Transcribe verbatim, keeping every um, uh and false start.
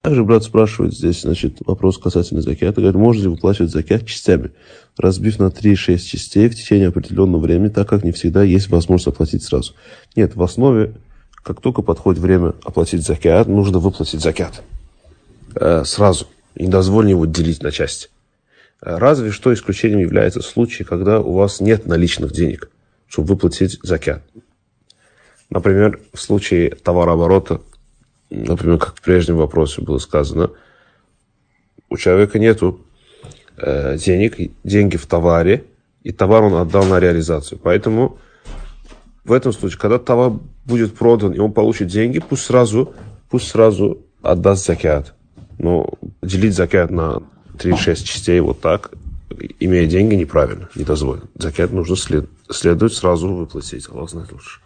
Также брат спрашивает здесь, значит, вопрос касательно закята. Говорит, можно ли выплачивать закят частями, разбив на три-шесть частей в течение определенного времени, так как не всегда есть возможность оплатить сразу. Нет, в основе, как только подходит время оплатить закят, нужно выплатить закят э, сразу. И не дозволено его делить на части. Разве что исключением является случай, когда у вас нет наличных денег, чтобы выплатить закят. Например, в случае товарооборота, например, как в прежнем вопросе было сказано, у человека нету э, денег, деньги в товаре, и товар он отдал на реализацию. Поэтому в этом случае, когда товар будет продан, и он получит деньги, пусть сразу, пусть сразу отдаст закят. Но делить закят на три-шесть частей вот так, имея деньги, неправильно, не дозволено. Закят нужно след, следует сразу выплатить. Аллах знает лучше.